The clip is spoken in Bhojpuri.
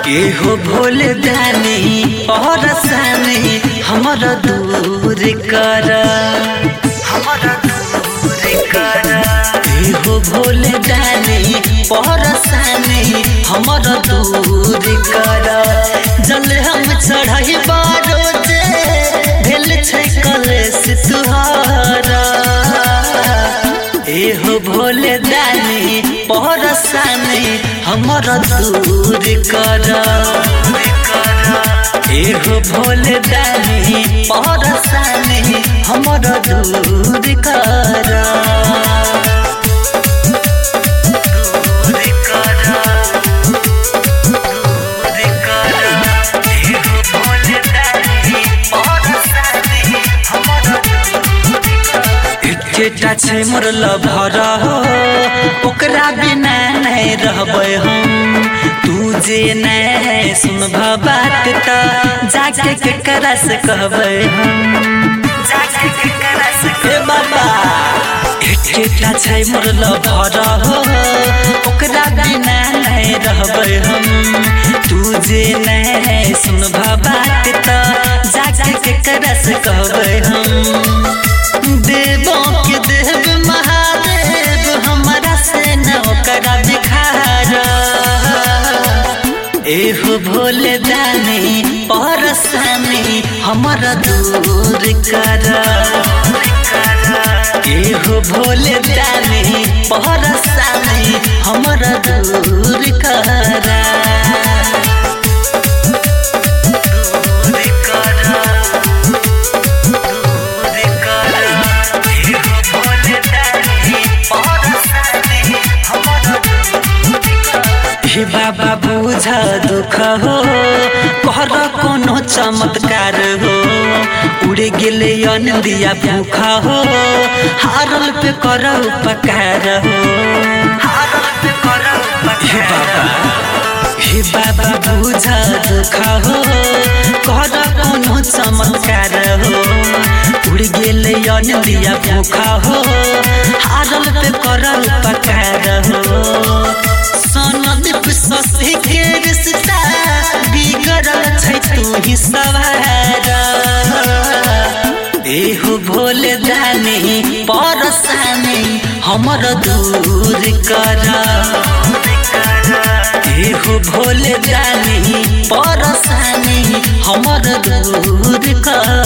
एहो भोले दानी परसानी हमरा दूर कर, हमरा दूर कर। एहो भोले दानी परसानी हमरा दूर कर। जल हम चढ़ाई बारो जे भेल छै कलेश तुहारा। एहो भोले दानी परसानी हमरा दूर कर। एहो भोले दानी परसानी हमरा दूर कर। बेटा छै मोर लभर हो, ओकरा बिना नहीं रहबै हम। तू जे नहीं सुनबा बात त जाके केकरा से कहबै हम, जाके केकरा से के बाबा। बेटा छै मोर लभर हो, ओकरा बिना नहीं रहबै हम। तू जे नहीं सुनबा बात त जाके केकरा से कहबै हम। देवों के देव महादेव हमरा से न ओकरा बिखार। एहो भोले दानी परसानी हमरा दूर कर। एहो भोले दानी परसानी हमरा दूर कर। हे बाबा बुझा दुख हो, कर कोनो चमत्कार हो। उड़ गेले अनदिया भूखा हो, हारल पे कर उपकार हो, हारल पे कर उपकार। हे बाबा बुझा दुख हो, कर कोनो चमत्कार हो। उड़ गेले अनदिया भूखा हो, हारल पे कर उपकार हो। ससी के रिश्ता बिगड़ल छै तू ही सवार। एहो भोले दानी परसानी हमरा दूर कर। एहो भोले दानी परसानी हमरा दूर कर।